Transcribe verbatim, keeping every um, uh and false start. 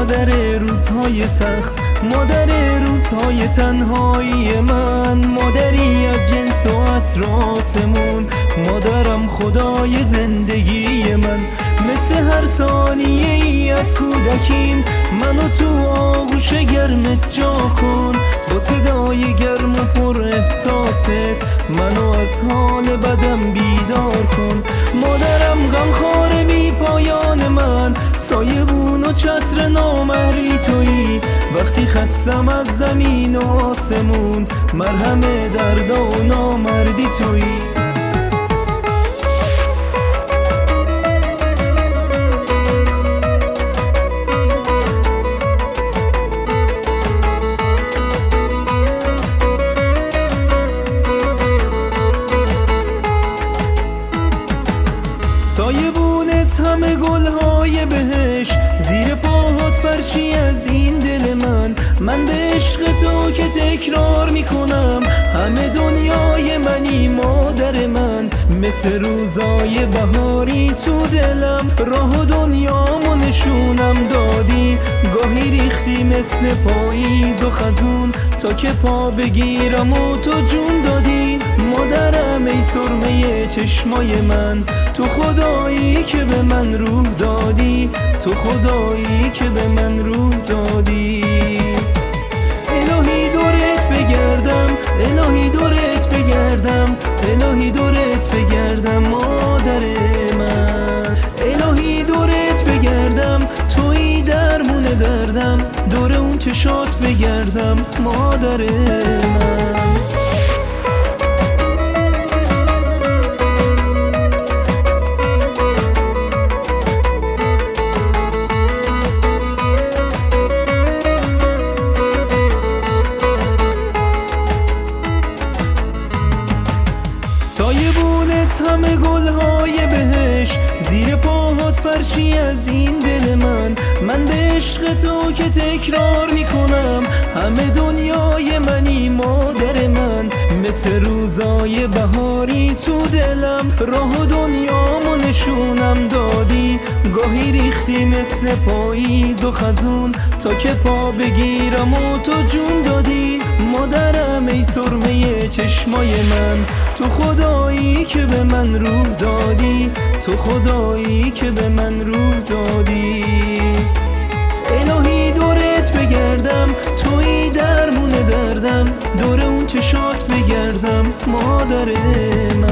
مادر روزهای سخت، مادر روزهای تنهایی من، مادری از جنس و اطراسمون، مادرم خدای زندگی من. مثل هر ثانیه ای از کودکیم منو تو آغوش گرمت جا کن، با صدای گرم و پر احساست منو از حال بدم بیدار کن. مادرم غمخوار بی پایان من، سایبون و چتر نامهری تویی، وقتی خستم از زمین و آسمون، مرهم درد و نامردی تویی. سایبونت همه گلهای بهش، زیر پاهات فرشی از این دل من. من به عشق تو که تکرار میکنم، همه دنیای منی مادر من. مثل روزای بهاری تو دلم، راه دنیامو نشونم دادی. گاهی ریختی مثل پاییز و خزون، تا که پا بگیرم و تو جون دادی. مادرم ای سرمه چشمای من، تو خدایی که به من روح دادی، تو خدایی که به من روح دادی. الهی دورت بگردم، الهی دورت بگردم، الهی دورت بگردم مادر من. الهی دورت بگردم، تویی درمون دردم، دور اون چشات بگردم مادر من. سایبونت همه گلهای بهش، زیر پاهات فرشی از این دل من. من به عشق تو که تکرار میکنم، همه دنیای منی مادر من. مثل روزای بهاری تو دلم، راه دنیامو نشونم دادی. گاهی ریختی مثل پاییز و خزون، تا که پا بگیرم و تو جون دادی. مادرم ای سرمه چشمای من، تو خدایی که به من روح دادی، تو خدایی که به من روح دادی. الهی دورت بگردم، تویی درمون دردم، دور اون چشات بگردم مادر من.